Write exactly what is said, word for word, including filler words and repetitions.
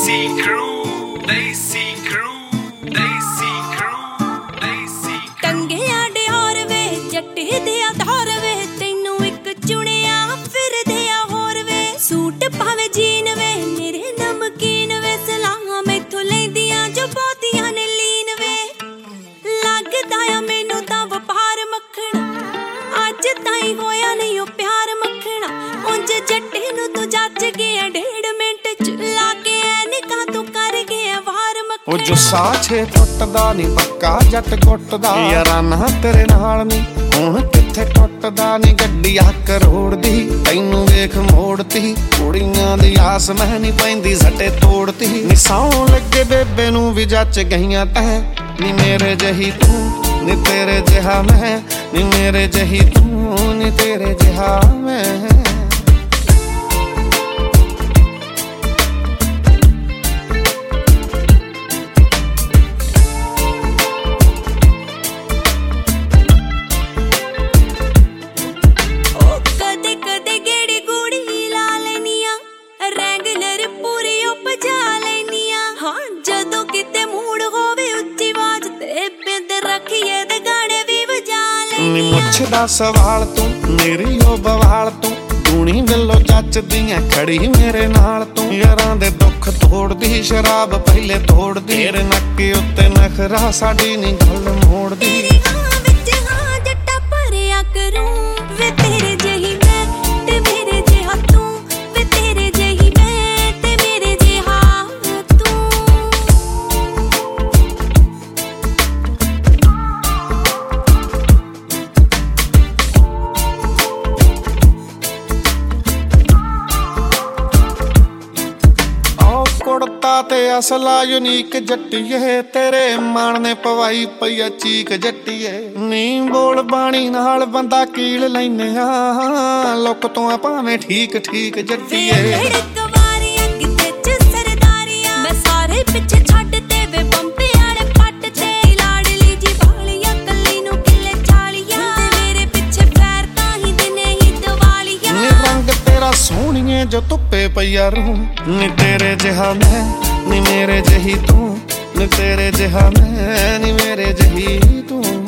Deसी crew, Deसी crew, Deसी crew, Deसी crew। ਟੰਗਿਆ ਡਿਓਰ ਵੇ ਜੱਟੇ ਦੇ ਆਧਾਰ ਵੇ ਤੈਨੂੰ ਇੱਕ ਚੁਣਿਆ ਫਿਰਦੇ ਆ ਹੋਰ ਵੇ ਸੂਟ ਪਾਵੇ ਜੀਨ ਵੇ ਮੇਰੇ ਨਮਕੀਨ ਵੇ ਸਲਾਹਾਂ ਮੈਥੋਂ ਲੈਂਦੀਆਂ ਜੋ ਬਹੁਤੀਆਂ ਨੇ ਲੀਨ ਵੇ ਲੱਗਦਾ ਆ ਮੈਨੂੰ ਤਾਂ ਵਪਾਰ ਮੱਖਣਾ ਅੱਜ ਤਾਈਂ ਹੋਇਆ ਨਹੀਂ ਉਹ ਪਿਆਰ ਮੱਖਣਾ ਉਂਝ ਜੱਟੇ ਨੂੰ ਤੂੰ ਜੱਜ ਗਿਆ ਡੇਢ ਮਿੰਟ ਚ ਲਾ ਕੇ ਐਨਕਾਂ ਤੂੰ ਕਰ ਗਿਆ ਵਾਰ ਮੱਖਣਾ ਉਹ ਜੋ ਸਾਛੇ ਟੁੱਟਦਾ ਨੀ ਪੱਕਾ ਜੱਟ ਕੁੱਟਦਾ ਯਾਰਾਨਾ ਤੇਰੇ ਨਾਲ ਨੀ ਹੁਣ ਕਿੱਥੇ ਟੁੱਟਦਾ ਨੀ ਗੱਡੀ ਆ ਕਰੋੜ ਦੀ ਤੈਨੂੰ ਵੇਖ ਮੋੜਤੀ ਕੁੜੀਆਂ ਦੀ ਆਸ ਮੈਂ ਨੀ ਪੈਂਦੀ ਸੱਟੇ ਤੋੜਤੀ ਨੀ ਸੌਂ ਲੱਗੇ ਬੇਬੇ ਨੂੰ ਵੀ ਜੱਚ ਗਈਆਂ ਤੈਂ ਨੀ ਮੇਰੇ ਜਹੀ ਤੂੰ ਨੀ ਤੇਰੇ ਜਿਹਾ ਮੈਂ ਨੀ ਮੇਰੇ ਜਹੀ ਤੂੰ ਨੀ ਤੇਰੇ ਜਿਹਾ ਮੈਂ ਨੀ ਮੁੱਛ ਦਾ ਸਵਾਲ ਤੂੰ ਮੇਰੀ ਉਹ ਬਵਾਲ ਤੂੰ ਦੂਣੀ ਵੱਲੋਂ ਜੱਚਦੀਆਂ ਖੜੀ ਮੇਰੇ ਨਾਲ ਤੂੰ ਯਾਰਾਂ ਦੇ ਦੁੱਖ ਤੋੜਦੀ ਸ਼ਰਾਬ ਪਹਿਲੇ ਤੋੜਦੀ ਤੇਰੇ ਨੱਕੇ ਉੱਤੇ ਨਖਰਾ ਸਾਡੀ ਨੀ ਗੱਲ ਮੋੜਦੀ ਤੇਰੀ ਹਾਂ ਵਿੱਚ ਹਾਂ ਜੱਟਾ ਭਰਿਆ ਕਰੂੰ ਵੇ ਤੇਰੇ ਜਿਹੀ ਮੈਂ ਤੇ ਮੇਰੇ ਜਿਹਾ ਤੂੰ ਵੇ ਤੇਰੇ ਜਿਹੀ ਮੈਂ ਤੇ ਮੇਰੇ ਜਿਹਾ ਤੂੰ ਕੁੜਤਾ ਤੇ ਅਸਲਾ ਯੂਨੀਕ ਜੱਟੀਏ ਤੇਰੇ ਮਾਣ ਨੇ ਪਵਾਈ ਪਈਆ ਚੀਕ ਜੱਟੀਏ ਨੀ ਬੋਲ ਬਾਣੀ ਨਾਲ ਬੰਦਾ ਕੀਲ ਲੈਨੇ ਆ ਲੁੱਕ ਤੋਂ ਆ ਭਾਵੇਂ ਠੀਕ ਠੀਕ ਜੱਟੀਏ ਲੜਕਵਾਰੀਆਂ ਕਿਤੇ ਚ ਸਰਦਾਰੀਆਂ ਮੈਂ ਸਾਰੇ ਪਿੱਛੇ ਛੱਡ ਤੇ ਵੇ ਬੰਬੇ ਵਾਲੇ ਪੱਟ ਤੇ ਲਾੜਲੀ ਜੀ ਵਾਲੀਆਂ ਕੱਲੀ ਨੂੰ ਕਿੱਲੇ ਚਾਲੀਆਂ ਤੇ ਮੇਰੇ ਪਿੱਛੇ ਫੈਰ ਤਾਂ ਹੀ ਦਿਨੇ ਹੀ ਦਿਵਾਲੀਆਂ ਨੀ ਰੰਗ ਤੇਰਾ ਸੋਹਣੀਏ ਜੋ ਧੁੱਪੇ ਪਈਆ ਰੂ ਨੀ ਤੇਰੇ ਜਿਹਾ ਮੈਂ ਨੀ ਮੇਰੇ ਜਹੀ ਤੂੰ ਨੀ ਤੇਰੇ ਜਿਹਾ ਮੈਂ ਨੀ ਮੇਰੇ ਜਹੀ ਤੂੰ